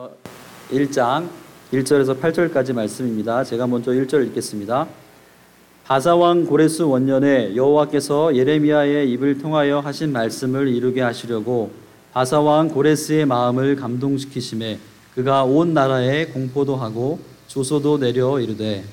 1장 1절에서 8절까지 말씀입니다. 제가 먼저 1절 읽겠습니다. 바사왕 고레스 원년에 여호와께서 예레미야의 입을 통하여 하신 말씀을 이루게 하시려고 바사왕 고레스의 마음을 감동시키심에 그가 온 나라에 공포도 하고 조소도 내려 이르되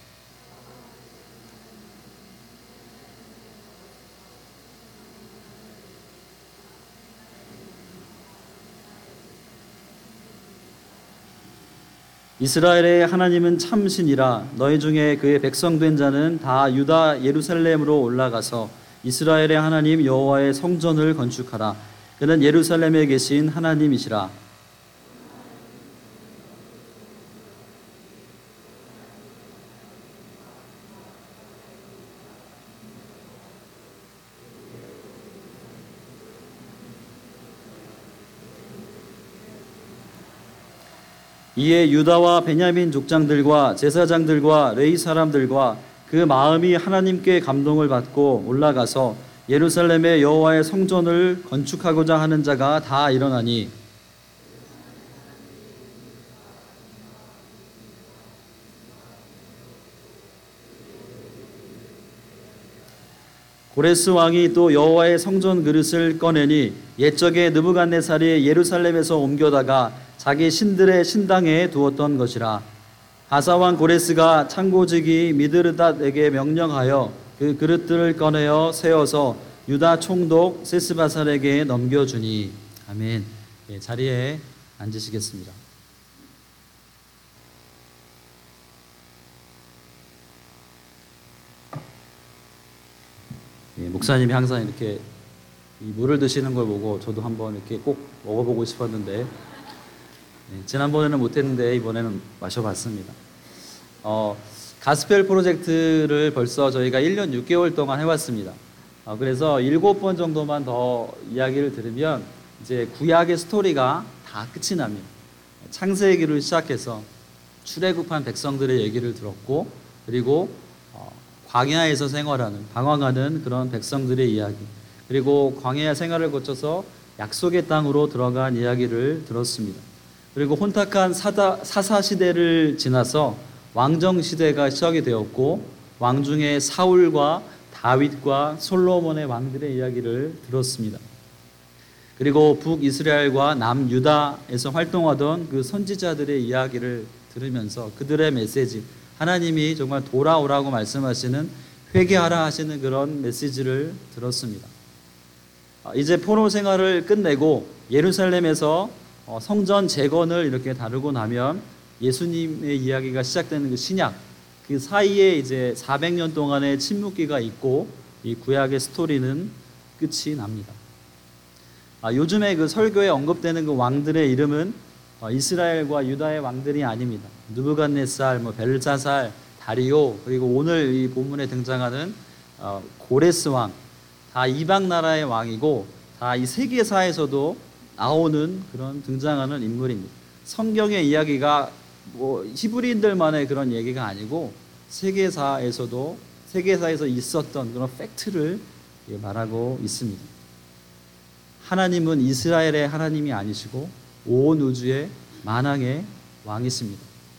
이스라엘의 하나님은 참신이라. 너희 중에 그의 백성 된 자는 다 유다 예루살렘으로 올라가서 이스라엘의 하나님 여호와의 성전을 건축하라. 그는 예루살렘에 계신 하나님이시라. 이에 유다와 베냐민 족장들과 제사장들과 레위 사람들과 그 마음이 하나님께 감동을 받고 올라가서 예루살렘의 여호와의 성전을 건축하고자 하는 자가 다 일어나니 고레스 왕이 또 여호와의 성전 그릇을 꺼내니 옛적에 느부갓네살이 예루살렘에서 옮겨다가 자기 신들의 신당에 두었던 것이라. 바사왕 고레스가 창고지기 미드르닷에게 명령하여 그 그릇들을 꺼내어 세워서 유다 총독 세스바살에게 넘겨주니. 아멘. 예, 자리에 앉으시겠습니다. 예, 목사님이 항상 이렇게 이 물을 드시는 걸 보고 저도 한번 이렇게 꼭 먹어보고 싶었는데 지난번에는 못했는데 이번에는 마셔봤습니다. 가스펠 프로젝트를 벌써 저희가 1년 6개월 동안 해왔습니다. 그래서 7번 정도만 더 이야기를 들으면 이제 구약의 스토리가 다 끝이 납니다. 창세기를 시작해서 출애굽한 백성들의 얘기를 들었고, 그리고 광야에서 생활하는, 방황하는 그런 백성들의 이야기, 그리고 광야 생활을 거쳐서 약속의 땅으로 들어간 이야기를 들었습니다. 그리고 혼탁한 사사 시대를 지나서 왕정 시대가 시작이 되었고, 왕 중에 사울과 다윗과 솔로몬의 왕들의 이야기를 들었습니다. 그리고 북이스라엘과 남유다에서 활동하던 그 선지자들의 이야기를 들으면서 그들의 메시지, 하나님이 정말 돌아오라고 말씀하시는, 회개하라 하시는 그런 메시지를 들었습니다. 이제 포로 생활을 끝내고 예루살렘에서 성전 재건을 이렇게 다루고 나면 예수님의 이야기가 시작되는 그 신약, 그 사이에 이제 400년 동안의 침묵기가 있고 이 구약의 스토리는 끝이 납니다. 요즘에 그 설교에 언급되는 그 왕들의 이름은 이스라엘과 유다의 왕들이 아닙니다. 느부갓네살, 벨사살, 다리오, 그리고 오늘 이 본문에 등장하는 고레스 왕, 다 이방 나라의 왕이고 다 이 세계사에서도 나오는 그런 등장하는 인물입니다. 성경의 이야기가 히브리인들만의 그런 얘기가 아니고 세계사에서 있었던 그런 팩트를 말하고 있습니다. 하나님은 이스라엘의 하나님이 아니시고 온 우주의 만왕의 왕이십니다.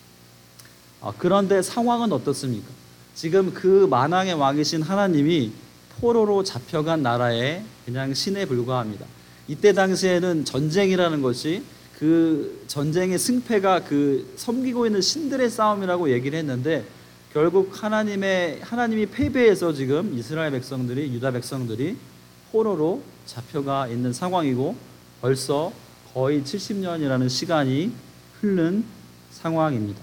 그런데 상황은 어떻습니까? 지금 그 만왕의 왕이신 하나님이 포로로 잡혀간 나라의 그냥 신에 불과합니다. 이때 당시에는 전쟁이라는 것이 그 전쟁의 승패가 그 섬기고 있는 신들의 싸움이라고 얘기를 했는데, 결국 하나님이 패배해서 지금 이스라엘 백성들이, 유다 백성들이 포로로 잡혀가 있는 상황이고, 벌써 거의 70년이라는 시간이 흐른 상황입니다.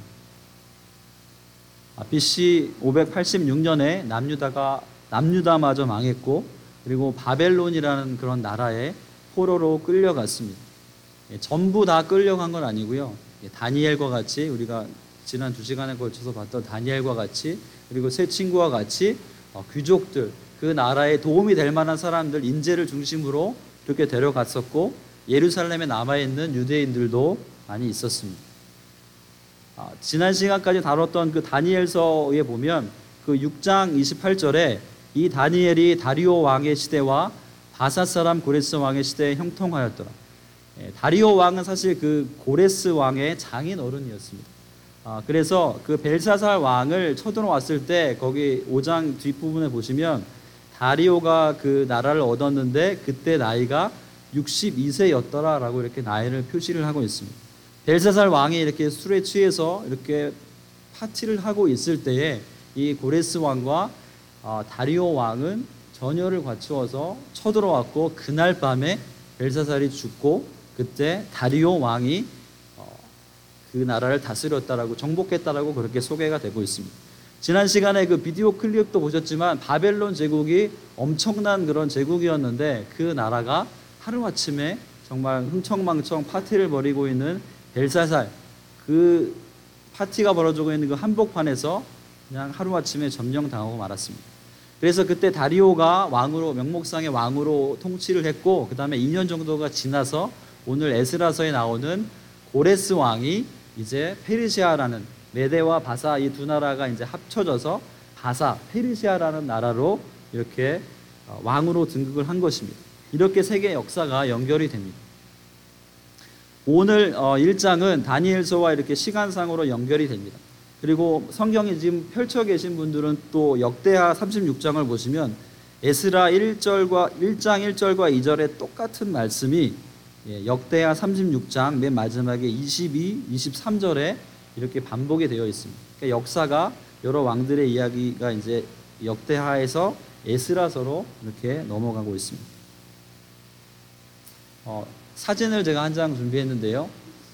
BC 586년에 남유다마저 망했고, 그리고 바벨론이라는 그런 나라에 포로로 끌려갔습니다. 전부 다 끌려간 건 아니고요. 다니엘과 같이, 우리가 지난 2시간에 걸쳐서 봤던 다니엘과 같이, 그리고 세 친구와 같이 귀족들, 그 나라에 도움이 될 만한 사람들, 인재를 중심으로 그렇게 데려갔었고, 예루살렘에 남아있는 유대인들도 많이 있었습니다. 지난 시간까지 다뤘던 그 다니엘서에 보면 그 6장 28절에 이 다니엘이 다리오 왕의 시대와 바사 사람 고레스 왕의 시대에 형통하였더라. 다리오 왕은 사실 그 고레스 왕의 장인 어른이었습니다. 그래서 그 벨사살 왕을 쳐들어왔을 때 거기 5장 뒷부분에 보시면 다리오가 그 나라를 얻었는데 그때 나이가 62세였더라라고 이렇게 나이를 표시를 하고 있습니다. 벨사살 왕이 이렇게 술에 취해서 이렇게 파티를 하고 있을 때에 이 고레스 왕과 다리오 왕은 전열을 갖추어서 쳐들어왔고 그날 밤에 벨사살이 죽고 그때 다리오 왕이 그 나라를 다스렸다라고 정복했다라고 그렇게 소개가 되고 있습니다. 지난 시간에 그 비디오 클립도 보셨지만 바벨론 제국이 엄청난 그런 제국이었는데 그 나라가 하루아침에 정말 흥청망청 파티를 벌이고 있는 벨사살 그 파티가 벌어지고 있는 그 한복판에서 그냥 하루아침에 점령당하고 말았습니다. 그래서 그때 다리오가 왕으로 명목상의 왕으로 통치를 했고 그 다음에 2년 정도가 지나서 오늘 에스라서에 나오는 고레스 왕이 이제 페르시아라는 메대와 바사 이 두 나라가 이제 합쳐져서 바사 페르시아라는 나라로 이렇게 왕으로 등극을 한 것입니다. 이렇게 세계 역사가 연결이 됩니다. 오늘 1장은 다니엘서와 이렇게 시간상으로 연결이 됩니다. 그리고 성경이 지금 펼쳐 계신 분들은 또 역대하 36장을 보시면 에스라 1장 1절과 2절에 똑같은 말씀이 역대하 36장 맨 마지막에 22, 23절에 이렇게 반복이 되어 있습니다. 그러니까 역사가 여러 왕들의 이야기가 이제 역대하에서 에스라서로 이렇게 넘어가고 있습니다. 사진을 제가 한 장 준비했는데요.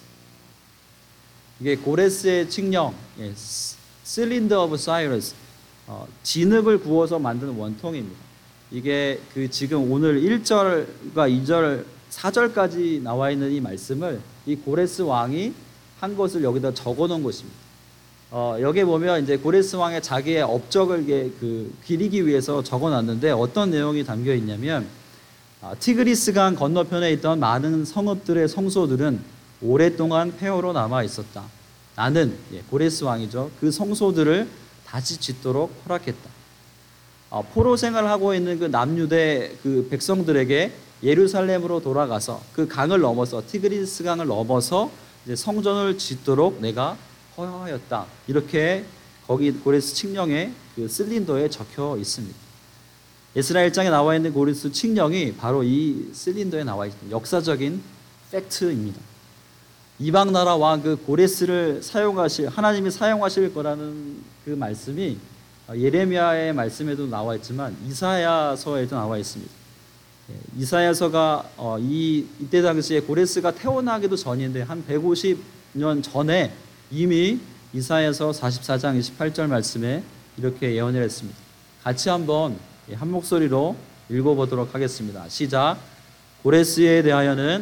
이게 고레스의 칙령, 실린더 오브 사이러스, 진흙을 구워서 만든 원통입니다. 이게 그 지금 오늘 1절과 2절, 4절까지 나와 있는 이 말씀을 이 고레스 왕이 한 것을 여기다 적어 놓은 것입니다. 여기 보면 이제 고레스 왕의 자기의 업적을 기리기 위해서 적어 놨는데 어떤 내용이 담겨 있냐면 티그리스강 건너편에 있던 많은 성읍들의 성소들은 오랫동안 폐허로 남아 있었다. 나는 고레스 왕이죠. 그 성소들을 다시 짓도록 허락했다. 포로 생활하고 있는 그 남유대 그 백성들에게 예루살렘으로 돌아가서 그 강을 넘어서 티그리스 강을 넘어서 이제 성전을 짓도록 내가 허용하였다. 이렇게 거기 고레스 칙령의 그 실린더에 적혀 있습니다. 에스라 1장에 나와 있는 고레스 칙령이 바로 이 실린더에 나와 있습니다. 역사적인 팩트입니다. 이방 나라 왕 그 고레스를 하나님이 사용하실 거라는 그 말씀이 예레미야의 말씀에도 나와 있지만 이사야서에도 나와 있습니다. 이사야서가 이때 당시에 고레스가 태어나기도 전인데 한 150년 전에 이미 이사야서 44장 28절 말씀에 이렇게 예언을 했습니다. 같이 한번 한 목소리로 읽어보도록 하겠습니다. 시작. 고레스에 대하여는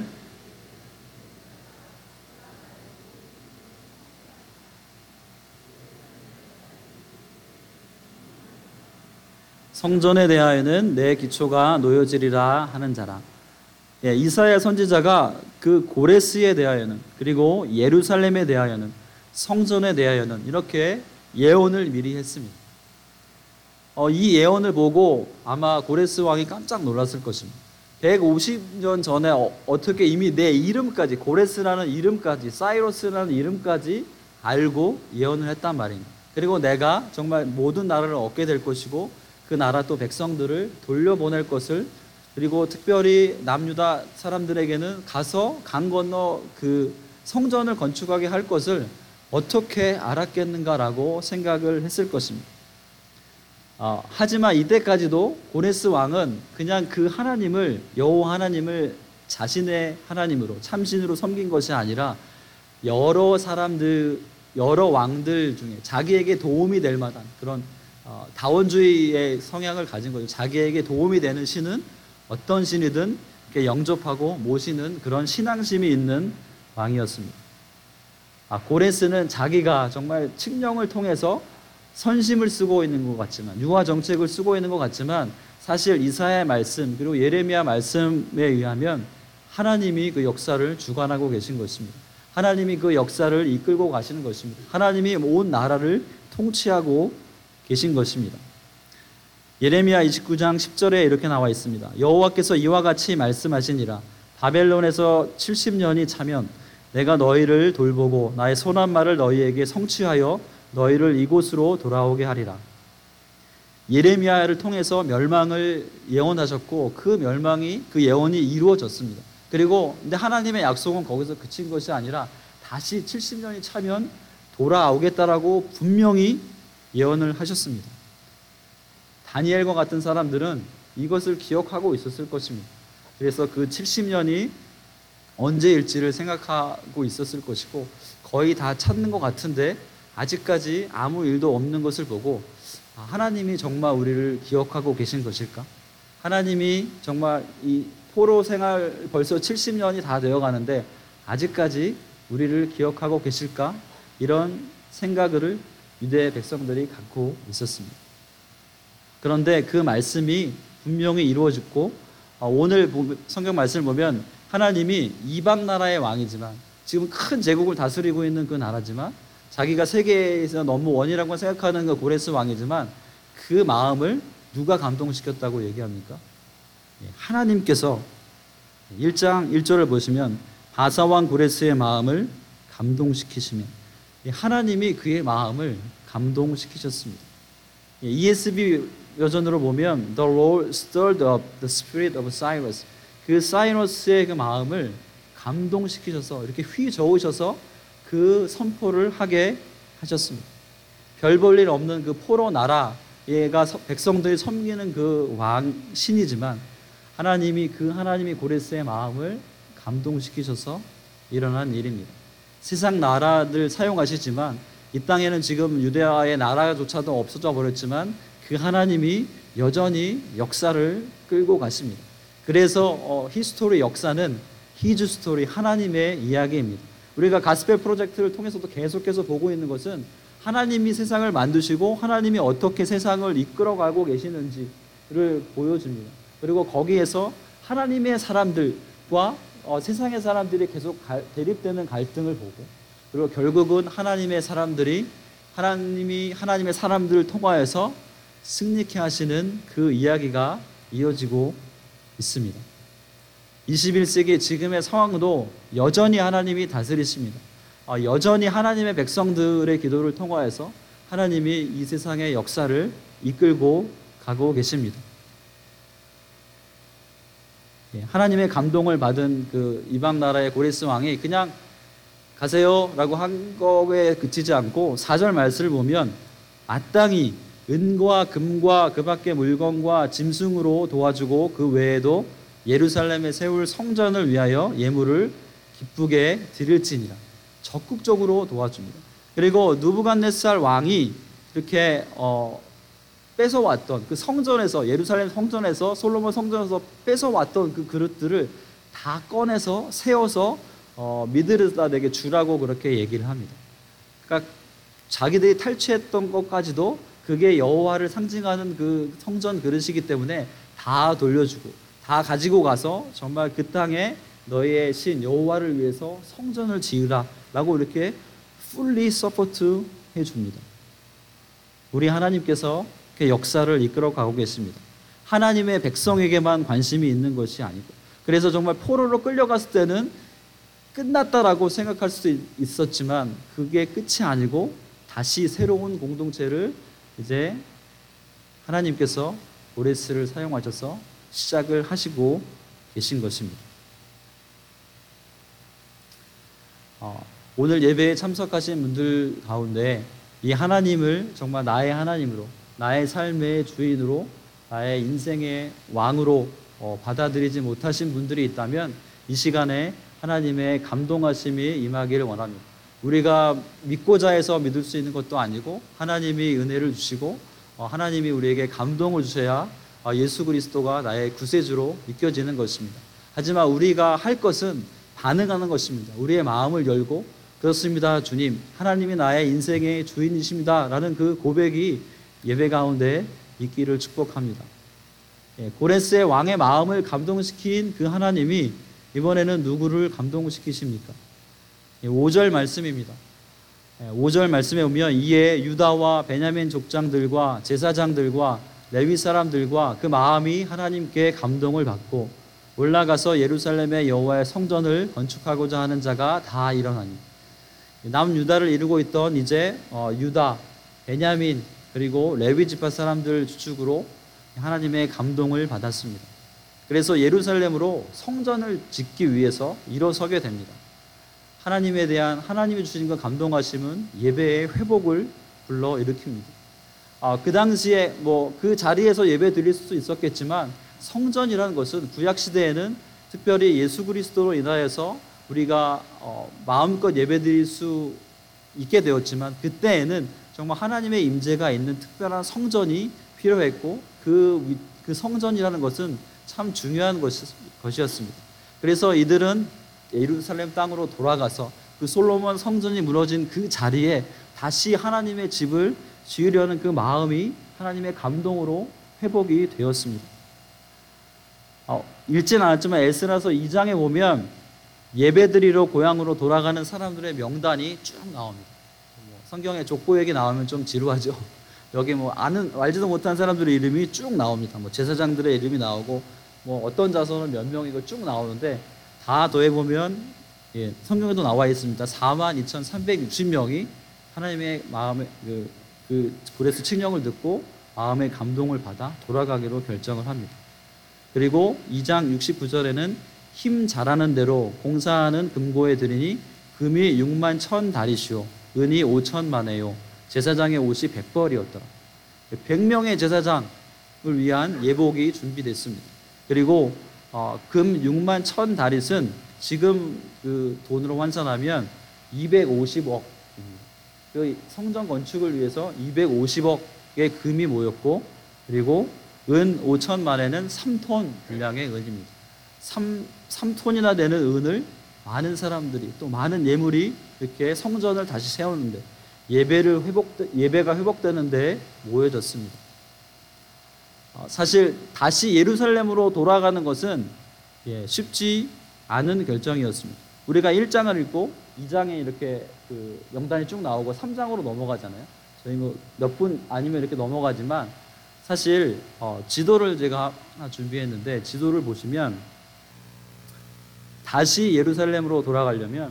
성전에 대하여는 내 기초가 놓여지리라 하는 자라. 이사야 선지자가 그 고레스에 대하여는 그리고 예루살렘에 대하여는 성전에 대하여는 이렇게 예언을 미리 했습니다. 이 예언을 보고 아마 고레스 왕이 깜짝 놀랐을 것입니다. 150년 전에 어떻게 이미 내 이름까지 고레스라는 이름까지 사이러스라는 이름까지 알고 예언을 했단 말입니다. 그리고 내가 정말 모든 나라를 얻게 될 것이고 그 나라 또 백성들을 돌려보낼 것을 그리고 특별히 남유다 사람들에게는 가서 강 건너 그 성전을 건축하게 할 것을 어떻게 알았겠는가라고 생각을 했을 것입니다. 하지만 이때까지도 고레스 왕은 그냥 그 하나님을 여호와 하나님을 자신의 하나님으로 참신으로 섬긴 것이 아니라 여러 사람들 여러 왕들 중에 자기에게 도움이 될 만한 그런 다원주의의 성향을 가진 거죠. 자기에게 도움이 되는 신은 어떤 신이든 이렇게 영접하고 모시는 그런 신앙심이 있는 왕이었습니다. 고레스는 자기가 정말 칙령을 통해서 선심을 쓰고 있는 것 같지만 유화 정책을 쓰고 있는 것 같지만 사실 이사야의 말씀 그리고 예레미야 말씀에 의하면 하나님이 그 역사를 주관하고 계신 것입니다. 하나님이 그 역사를 이끌고 가시는 것입니다. 하나님이 온 나라를 통치하고 계신 것입니다. 예레미야 29장 10절에 이렇게 나와 있습니다. 여호와께서 이와 같이 말씀하시니라. 바벨론에서 70년이 차면 내가 너희를 돌보고 나의 선한 말을 너희에게 성취하여 너희를 이곳으로 돌아오게 하리라. 예레미야를 통해서 멸망을 예언하셨고 그 예언이 이루어졌습니다. 그리고 근데 하나님의 약속은 거기서 그친 것이 아니라 다시 70년이 차면 돌아오겠다라고 분명히 예언을 하셨습니다. 다니엘과 같은 사람들은 이것을 기억하고 있었을 것입니다. 그래서 그 70년이 언제일지를 생각하고 있었을 것이고 거의 다 찾는 것 같은데 아직까지 아무 일도 없는 것을 보고 하나님이 정말 우리를 기억하고 계신 것일까? 하나님이 정말 이 포로 생활 벌써 70년이 다 되어 가는데 아직까지 우리를 기억하고 계실까? 이런 생각을 유대 백성들이 갖고 있었습니다. 그런데 그 말씀이 분명히 이루어졌고 오늘 성경 말씀을 보면 하나님이 이방 나라의 왕이지만 지금 큰 제국을 다스리고 있는 그 나라지만 자기가 세계에서 너무 원이라고 생각하는 그 고레스 왕이지만 그 마음을 누가 감동시켰다고 얘기합니까? 하나님께서 1장 1절을 보시면 바사왕 고레스의 마음을 감동시키시며 하나님이 그의 마음을 감동시키셨습니다. ESV 버전으로 보면 The Lord stirred up the spirit of Cyrus. 그 사이러스의 그 마음을 감동시키셔서 이렇게 휘저으셔서 그 선포를 하게 하셨습니다. 별 볼 일 없는 그 포로 나라 얘가 백성들이 섬기는 그 왕신이지만 하나님이 고레스의 마음을 감동시키셔서 일어난 일입니다. 세상 나라들 사용하시지만 이 땅에는 지금 유대아의 나라조차도 없어져 버렸지만 그 하나님이 여전히 역사를 끌고 가십니다. 그래서 히스토리 역사는 히즈 스토리 하나님의 이야기입니다. 우리가 가스펠 프로젝트를 통해서도 계속해서 보고 있는 것은 하나님이 세상을 만드시고 하나님이 어떻게 세상을 이끌어가고 계시는지를 보여줍니다. 그리고 거기에서 하나님의 사람들과 세상의 사람들이 계속 대립되는 갈등을 보고 그리고 결국은 하나님의 사람들이 하나님의 사람들을 통하여서 승리케 하시는 그 이야기가 이어지고 있습니다. 21세기 지금의 상황도 여전히 하나님이 다스리십니다. 여전히 하나님의 백성들의 기도를 통하여서 하나님이 이 세상의 역사를 이끌고 가고 계십니다. 하나님의 감동을 받은 그 이방 나라의 고레스 왕이 그냥 가세요 라고 한 거에 그치지 않고 4절 말씀을 보면 마땅히 은과 금과 그 밖의 물건과 짐승으로 도와주고 그 외에도 예루살렘에 세울 성전을 위하여 예물을 기쁘게 드릴지니라. 적극적으로 도와줍니다. 그리고 느부갓네살 왕이 이렇게 뺏어왔던 그 성전에서 예루살렘 성전에서 솔로몬 성전에서 뺏어왔던 그 그릇들을 다 꺼내서 세워서 미드르다에게 주라고 그렇게 얘기를 합니다. 그러니까 자기들이 탈취했던 것까지도 그게 여호와를 상징하는 그 성전 그릇이기 때문에 다 돌려주고 다 가지고 가서 정말 그 땅에 너희의 신 여호와를 위해서 성전을 지으라 라고 이렇게 fully support 해줍니다. 우리 하나님께서 그 역사를 이끌어 가고 계십니다. 하나님의 백성에게만 관심이 있는 것이 아니고 그래서 정말 포로로 끌려갔을 때는 끝났다라고 생각할 수 있었지만 그게 끝이 아니고 다시 새로운 공동체를 이제 하나님께서 고레스를 사용하셔서 시작을 하시고 계신 것입니다. 오늘 예배에 참석하신 분들 가운데 이 하나님을 정말 나의 하나님으로 나의 삶의 주인으로 나의 인생의 왕으로 받아들이지 못하신 분들이 있다면 이 시간에 하나님의 감동하심이 임하기를 원합니다. 우리가 믿고자 해서 믿을 수 있는 것도 아니고 하나님이 은혜를 주시고 하나님이 우리에게 감동을 주셔야 예수 그리스도가 나의 구세주로 믿겨지는 것입니다. 하지만 우리가 할 것은 반응하는 것입니다. 우리의 마음을 열고 그렇습니다 주님 하나님이 나의 인생의 주인이십니다 라는 그 고백이 예배 가운데 있기를 축복합니다. 고레스의 왕의 마음을 감동시킨 그 하나님이 이번에는 누구를 감동시키십니까? 5절 말씀입니다. 5절 말씀에 보면 이에 유다와 베냐민 족장들과 제사장들과 레위 사람들과 그 마음이 하나님께 감동을 받고 올라가서 예루살렘의 여호와의 성전을 건축하고자 하는 자가 다 일어나니. 남유다를 이루고 있던 이제 유다, 베냐민 그리고 레위 지파 사람들 주축으로 하나님의 감동을 받았습니다. 그래서 예루살렘으로 성전을 짓기 위해서 일어서게 됩니다. 하나님에 대한 하나님이 주신 그 감동하심은 예배의 회복을 불러 일으킵니다. 그 당시에 그 자리에서 예배 드릴 수도 있었겠지만 성전이라는 것은 구약 시대에는 특별히 예수 그리스도로 인하여서 우리가 마음껏 예배 드릴 수 있게 되었지만 그때에는 정말 하나님의 임재가 있는 특별한 성전이 필요했고 그 성전이라는 것은 참 중요한 것이었습니다. 그래서 이들은 예루살렘 땅으로 돌아가서 그 솔로몬 성전이 무너진 그 자리에 다시 하나님의 집을 지으려는 그 마음이 하나님의 감동으로 회복이 되었습니다. 읽진 않았지만 에스라서 2장에 보면 예배드리러 고향으로 돌아가는 사람들의 명단이 쭉 나옵니다. 성경에 족보 얘기 나오면 좀 지루하죠. 여기 알지도 못한 사람들의 이름이 쭉 나옵니다. 제사장들의 이름이 나오고 어떤 자손은 몇 명이고 쭉 나오는데 다 더해보면 성경에도 나와 있습니다. 42,360명이 하나님의 마음의 그 구레스 칙령을 듣고 마음의 감동을 받아 돌아가기로 결정을 합니다. 그리고 2장 69절에는 힘 잘하는 대로 공사하는 금고에 드리니 금이 6만 1,000다리시오 은이 5천만에요 제사장의 옷이 100벌이었더라. 100명의 제사장을 위한 예복이 준비됐습니다. 그리고 금 6만 1,000다릿은 지금 그 돈으로 환산하면 250억, 그 성전 건축을 위해서 250억의 금이 모였고, 그리고 은 5천만에는 3톤 분량의 은입니다. 3톤이나 되는 은을 많은 사람들이 또 많은 예물이 이렇게 성전을 다시 세우는데 예배가 회복되는데 모여졌습니다. 사실 다시 예루살렘으로 돌아가는 것은 쉽지 않은 결정이었습니다. 우리가 1장을 읽고 2장에 이렇게 그 명단이 쭉 나오고 3장으로 넘어가잖아요. 저희 몇 분 아니면 이렇게 넘어가지만 사실 지도를 제가 하나 준비했는데 지도를 보시면 다시 예루살렘으로 돌아가려면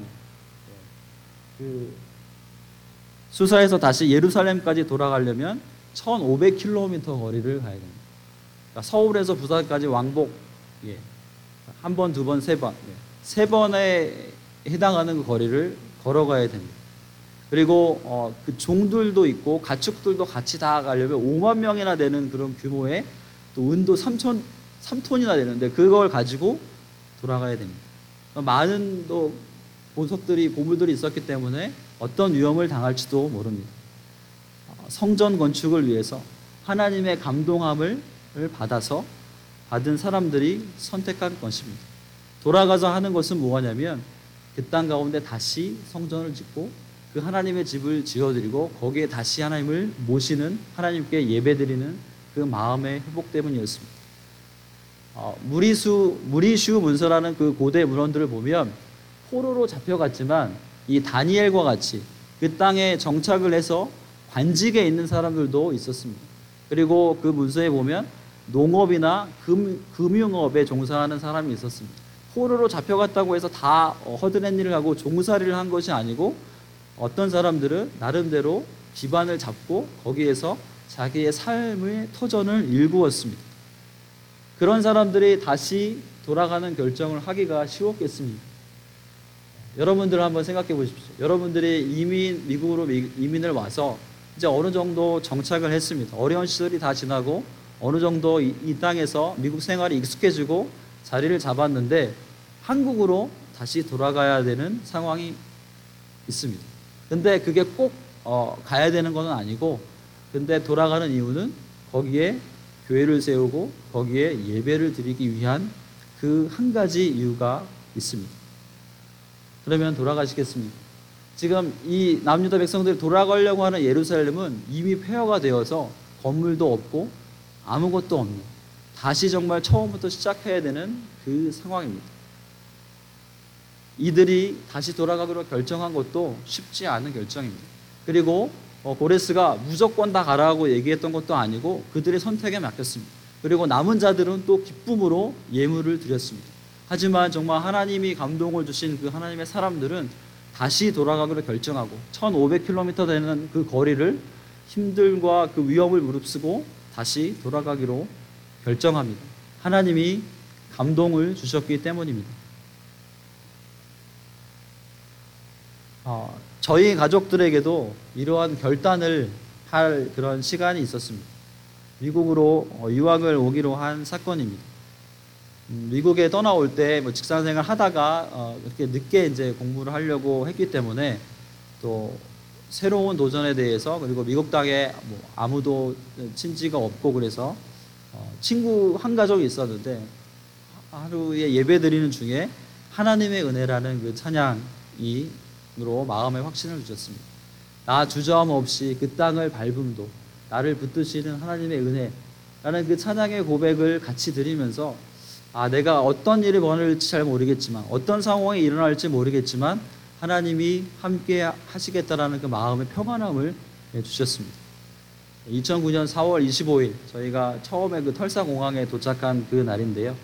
그 수사에서 다시 예루살렘까지 돌아가려면 1,500km 거리를 가야 됩니다. 그러니까 서울에서 부산까지 왕복 한 번, 두 번, 세 번, 세 번에 해당하는 그 거리를 걸어가야 됩니다. 그리고 그 종들도 있고 가축들도 같이 다 가려면 5만 명이나 되는 그런 규모의 또 은도 3톤이나 되는데 그걸 가지고 돌아가야 됩니다. 많은 또 보물들이 있었기 때문에 어떤 위험을 당할지도 모릅니다. 성전 건축을 위해서 하나님의 감동함을 받아서 받은 사람들이 선택한 것입니다. 돌아가서 하는 것은 뭐냐면 그 땅 가운데 다시 성전을 짓고 그 하나님의 집을 지어드리고 거기에 다시 하나님을 모시는, 하나님께 예배드리는 그 마음의 회복 때문이었습니다. 무리슈 문서라는 그 고대 문헌들을 보면 포로로 잡혀갔지만 이 다니엘과 같이 그 땅에 정착을 해서 관직에 있는 사람들도 있었습니다. 그리고 그 문서에 보면 농업이나 금융업에 종사하는 사람이 있었습니다. 포로로 잡혀갔다고 해서 다 허드렛 일을 하고 종살이를 한 것이 아니고 어떤 사람들은 나름대로 기반을 잡고 거기에서 자기의 삶의 터전을 일구었습니다. 그런 사람들이 다시 돌아가는 결정을 하기가 쉬웠겠습니까? 여러분들 한번 생각해 보십시오. 여러분들이 미국으로 이민을 와서 이제 어느 정도 정착을 했습니다. 어려운 시절이 다 지나고 어느 정도 이 땅에서 미국 생활이 익숙해지고 자리를 잡았는데 한국으로 다시 돌아가야 되는 상황이 있습니다. 근데 그게 꼭 가야 되는 건 아니고, 근데 돌아가는 이유는 거기에 교회를 세우고 거기에 예배를 드리기 위한 그 한 가지 이유가 있습니다. 그러면 돌아가시겠습니까? 지금 이 남유다 백성들이 돌아가려고 하는 예루살렘은 이미 폐허가 되어서 건물도 없고 아무것도 없는, 다시 정말 처음부터 시작해야 되는 그 상황입니다. 이들이 다시 돌아가기로 결정한 것도 쉽지 않은 결정입니다. 그리고 고레스가 무조건 다 가라고 얘기했던 것도 아니고 그들의 선택에 맡겼습니다. 그리고 남은 자들은 또 기쁨으로 예물을 드렸습니다. 하지만 정말 하나님이 감동을 주신 그 하나님의 사람들은 다시 돌아가기로 결정하고 1500km 되는 그 거리를 힘들과 그 위험을 무릅쓰고 다시 돌아가기로 결정합니다. 하나님이 감동을 주셨기 때문입니다. 저희 가족들에게도 이러한 결단을 할 그런 시간이 있었습니다. 미국으로 유학을 오기로 한 사건입니다. 미국에 떠나올 때 뭐 직장생활 하다가 이렇게 늦게 이제 공부를 하려고 했기 때문에 또 새로운 도전에 대해서, 그리고 미국 땅에 뭐 아무도 친지가 없고 그래서 친구 한 가족이 있었는데 하루에 예배 드리는 중에 하나님의 은혜라는 그 찬양으로 마음의 확신을 주셨습니다. 나 주저함 없이 그 땅을 밟음도 나를 붙드시는 하나님의 은혜라는 그 찬양의 고백을 같이 드리면서 내가 어떤 일이 벌어질지 잘 모르겠지만, 어떤 상황이 일어날지 모르겠지만 하나님이 함께 하시겠다라는 그 마음의 평안함을 주셨습니다. 2009년 4월 25일 저희가 처음에 그 털사공항에 도착한 그 날인데요.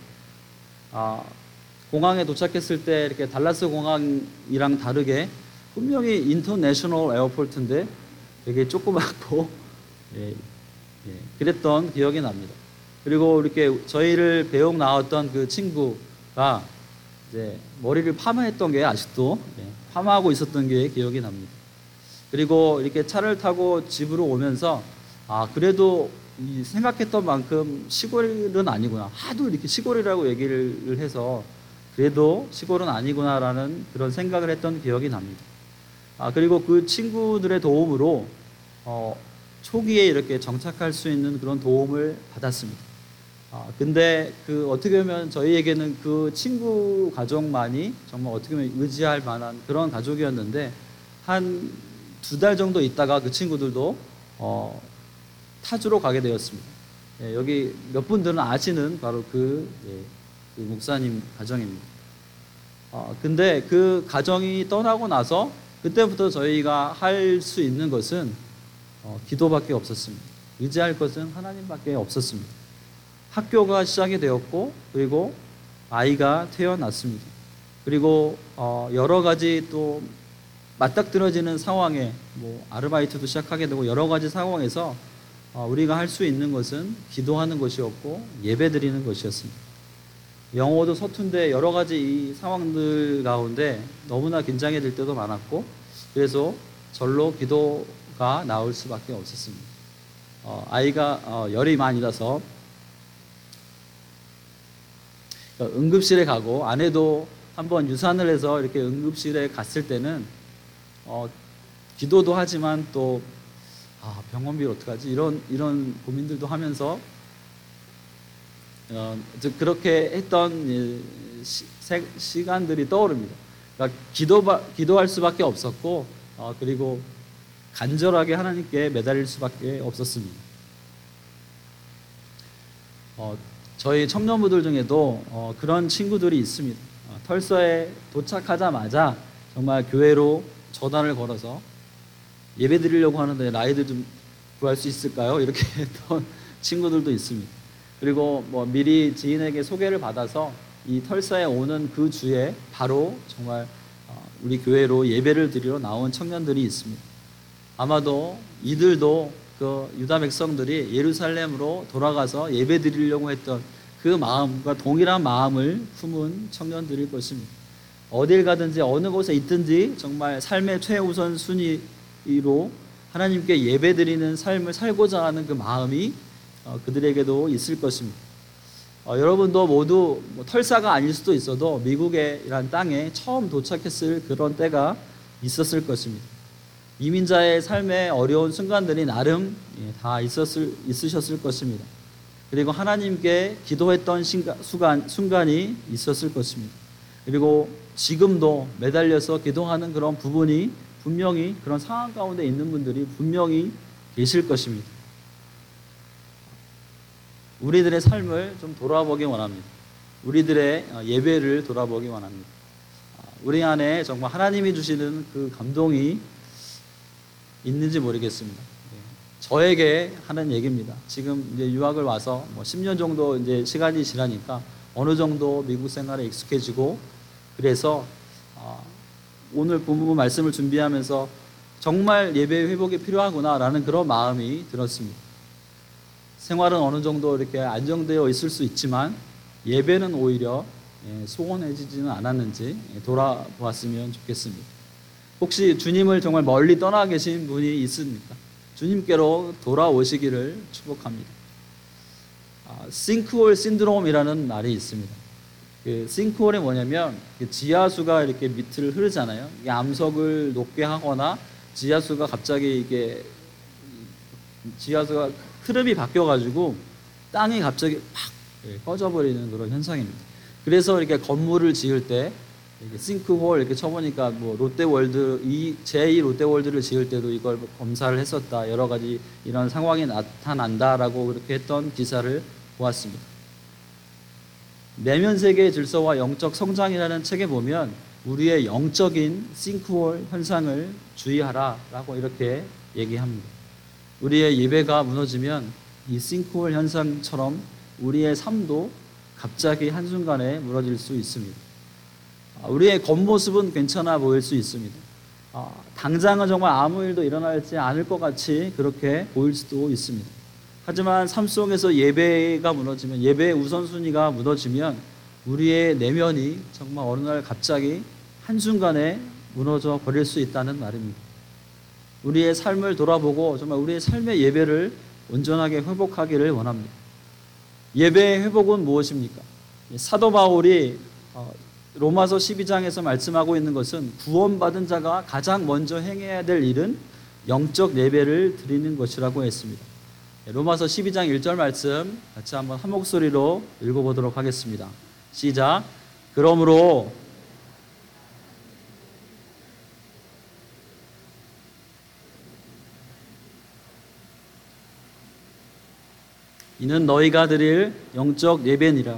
공항에 도착했을 때 이렇게 달라스 공항이랑 다르게 분명히 인터내셔널 에어포트인데 되게 조그맣고 그랬던 기억이 납니다. 그리고 이렇게 저희를 배웅 나왔던 그 친구가 이제 머리를 파마했던 게 아직도 파마하고 있었던 게 기억이 납니다. 그리고 이렇게 차를 타고 집으로 오면서 그래도 생각했던 만큼 시골은 아니구나, 하도 이렇게 시골이라고 얘기를 해서 그래도 시골은 아니구나라는 그런 생각을 했던 기억이 납니다. 그리고 그 친구들의 도움으로 초기에 이렇게 정착할 수 있는 그런 도움을 받았습니다. 근데 그 어떻게 보면 저희에게는 그 친구 가족만이 정말 어떻게 보면 의지할 만한 그런 가족이었는데, 한 2달 정도 있다가 그 친구들도 타주로 가게 되었습니다. 여기 몇 분들은 아시는 바로 그 목사님 가정입니다. 근데 그 가정이 떠나고 나서 그때부터 저희가 할 수 있는 것은 기도밖에 없었습니다. 의지할 것은 하나님밖에 없었습니다. 학교가 시작이 되었고, 그리고 아이가 태어났습니다. 그리고 여러 가지 또 맞닥뜨려지는 상황에 뭐 아르바이트도 시작하게 되고, 여러 가지 상황에서 우리가 할 수 있는 것은 기도하는 것이었고 예배드리는 것이었습니다. 영어도 서툰데 여러 가지 이 상황들 가운데 너무나 긴장이 될 때도 많았고, 그래서 절로 기도가 나올 수밖에 없었습니다. 아이가 열이 많이 나서 응급실에 가고, 아내도 한번 유산을 해서 이렇게 응급실에 갔을 때는 기도도 하지만 또 병원비를 어떡하지, 이런 고민들도 하면서 그렇게 했던 시간들이 떠오릅니다. 그러니까 기도할 수밖에 없었고, 그리고 간절하게 하나님께 매달릴 수밖에 없었습니다. 저희 청년부들 중에도 그런 친구들이 있습니다. 털서에 도착하자마자 정말 교회로 전화를 걸어서 예배 드리려고 하는데 라이드 좀 구할 수 있을까요? 이렇게 했던 친구들도 있습니다. 그리고 뭐 미리 지인에게 소개를 받아서 이 털서에 오는 그 주에 바로 정말 우리 교회로 예배를 드리러 나온 청년들이 있습니다. 아마도 이들도 그 유다 백성들이 예루살렘으로 돌아가서 예배 드리려고 했던 그 마음과 동일한 마음을 품은 청년들일 것입니다. 어딜 가든지 어느 곳에 있든지 정말 삶의 최우선 순위로 하나님께 예배 드리는 삶을 살고자 하는 그 마음이 그들에게도 있을 것입니다. 여러분도 모두 털사가 아닐 수도 있어도 미국이란 땅에 처음 도착했을 그런 때가 있었을 것입니다. 이민자의 삶의 어려운 순간들이 나름 다 있으셨을 것입니다. 그리고 하나님께 기도했던 순간이 있었을 것입니다. 그리고 지금도 매달려서 기도하는 그런 부분이 분명히, 그런 상황 가운데 있는 분들이 분명히 계실 것입니다. 우리들의 삶을 좀 돌아보기 원합니다. 우리들의 예배를 돌아보기 원합니다. 우리 안에 정말 하나님이 주시는 그 감동이 있는지 모르겠습니다. 저에게 하는 얘기입니다. 지금 이제 유학을 와서 10년 정도 이제 시간이 지나니까 어느 정도 미국 생활에 익숙해지고 그래서 오늘 본문 말씀을 준비하면서 정말 예배 회복이 필요하구나라는 그런 마음이 들었습니다. 생활은 어느 정도 이렇게 안정되어 있을 수 있지만 예배는 오히려 소원해지지는 않았는지 돌아보았으면 좋겠습니다. 혹시 주님을 정말 멀리 떠나 계신 분이 있습니까? 주님께로 돌아오시기를 축복합니다. 싱크홀 신드롬이라는 말이 있습니다. 그 싱크홀이 뭐냐면 지하수가 이렇게 밑을 흐르잖아요. 암석을 높게 하거나 지하수가 갑자기 이게 지하수가 흐름이 바뀌어가지고 땅이 갑자기 팍 꺼져버리는 그런 현상입니다. 그래서 이렇게 건물을 지을 때 이렇게 싱크홀 이렇게 쳐보니까 뭐 롯데월드 제2 롯데월드를 지을 때도 이걸 검사를 했었다. 여러 가지 이런 상황이 나타난다라고 그렇게 했던 기사를 보았습니다. 내면 세계의 질서와 영적 성장이라는 책에 보면 우리의 영적인 싱크홀 현상을 주의하라라고 이렇게 얘기합니다. 우리의 예배가 무너지면 이 싱크홀 현상처럼 우리의 삶도 갑자기 한순간에 무너질 수 있습니다. 우리의 겉모습은 괜찮아 보일 수 있습니다. 당장은 정말 아무 일도 일어나지 않을 것 같이 그렇게 보일 수도 있습니다. 하지만 삶 속에서 예배가 무너지면, 예배의 우선순위가 무너지면 우리의 내면이 정말 어느 날 갑자기 한순간에 무너져 버릴 수 있다는 말입니다. 우리의 삶을 돌아보고 정말 우리의 삶의 예배를 온전하게 회복하기를 원합니다. 예배의 회복은 무엇입니까? 사도 바울이 로마서 12장에서 말씀하고 있는 것은 구원받은 자가 가장 먼저 행해야 될 일은 영적 예배를 드리는 것이라고 했습니다. 로마서 12장 1절 말씀 같이 한번 한 목소리로 읽어보도록 하겠습니다. 시작. 그러므로 이는 너희가 드릴 영적 예배니라.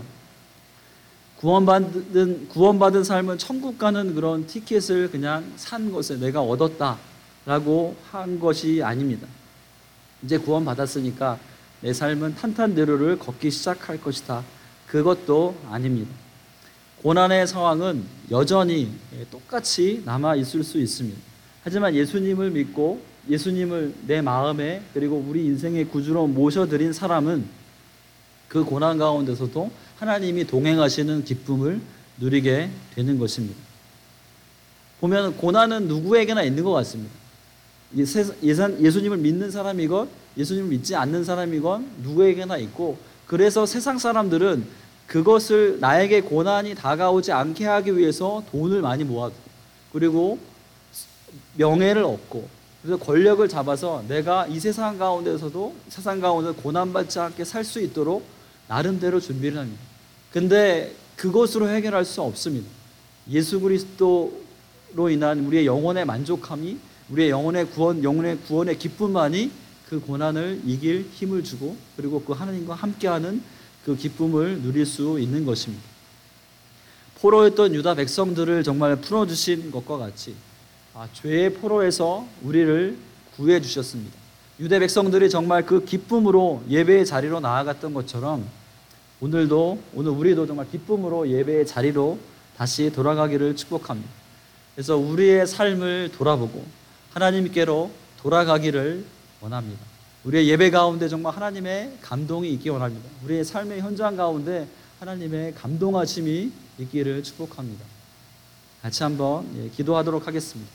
구원받은 삶은 천국 가는 그런 티켓을 그냥 산 것을 내가 얻었다라고 한 것이 아닙니다. 이제 구원받았으니까 내 삶은 탄탄대로를 걷기 시작할 것이다. 그것도 아닙니다. 고난의 상황은 여전히 똑같이 남아 있을 수 있습니다. 하지만 예수님을 믿고 예수님을 내 마음에 그리고 우리 인생의 구주로 모셔드린 사람은 그 고난 가운데서도 하나님이 동행하시는 기쁨을 누리게 되는 것입니다. 보면 고난은 누구에게나 있는 것 같습니다. 예수님을 믿는 사람이건 예수님을 믿지 않는 사람이건 누구에게나 있고, 그래서 세상 사람들은 그것을 나에게 고난이 다가오지 않게 하기 위해서 돈을 많이 모아두고 그리고 명예를 얻고 그래서 권력을 잡아서 내가 이 세상 가운데서도 세상 가운데 고난받지 않게 살 수 있도록 나름대로 준비를 합니다. 근데 그것으로 해결할 수 없습니다. 예수 그리스도로 인한 우리의 영혼의 만족함이, 우리의 영혼의 구원의 기쁨만이 그 고난을 이길 힘을 주고 그리고 그 하나님과 함께하는 그 기쁨을 누릴 수 있는 것입니다. 포로였던 유다 백성들을 정말 풀어주신 것과 같이 죄의 포로에서 우리를 구해 주셨습니다. 유대 백성들이 정말 그 기쁨으로 예배의 자리로 나아갔던 것처럼 오늘 우리도 정말 기쁨으로 예배의 자리로 다시 돌아가기를 축복합니다. 그래서 우리의 삶을 돌아보고 하나님께로 돌아가기를 원합니다. 우리의 예배 가운데 정말 하나님의 감동이 있기 원합니다. 우리의 삶의 현장 가운데 하나님의 감동하심이 있기를 축복합니다. 같이 한번 기도하도록 하겠습니다.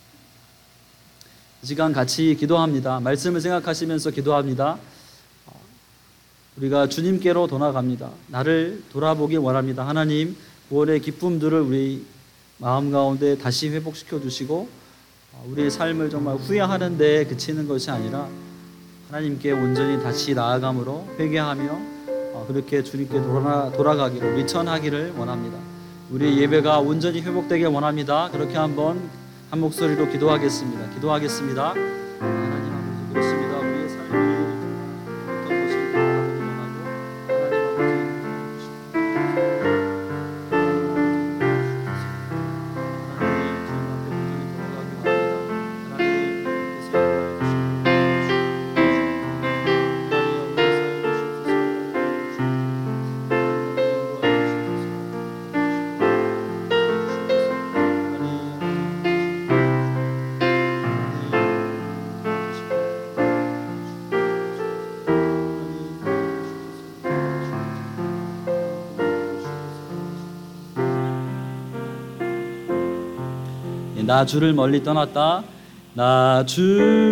이 시간 같이 기도합니다. 말씀을 생각하시면서 기도합니다. 우리가 주님께로 돌아갑니다. 나를 돌아보기 원합니다. 하나님, 구원의 기쁨들을 우리 마음 가운데 다시 회복시켜 주시고 우리의 삶을 정말 후회하는 데 그치는 것이 아니라 하나님께 온전히 다시 나아감으로 회개하며 그렇게 주님께 돌아가기를 리턴하기를 원합니다. 우리의 예배가 온전히 회복되길 원합니다. 그렇게 한번 한 목소리로 기도하겠습니다. 기도하겠습니다. 하나님 아버지, 그렇습니다. 우리의 삶이 어떤 것인가 바라보기 원하고 하나님 앞에 온전히 돌아가기 원합니다. 하나님 주님 앞에 온전히 돌아가기 원합니다. 하나님 나 주를 멀리 떠났다. 나 주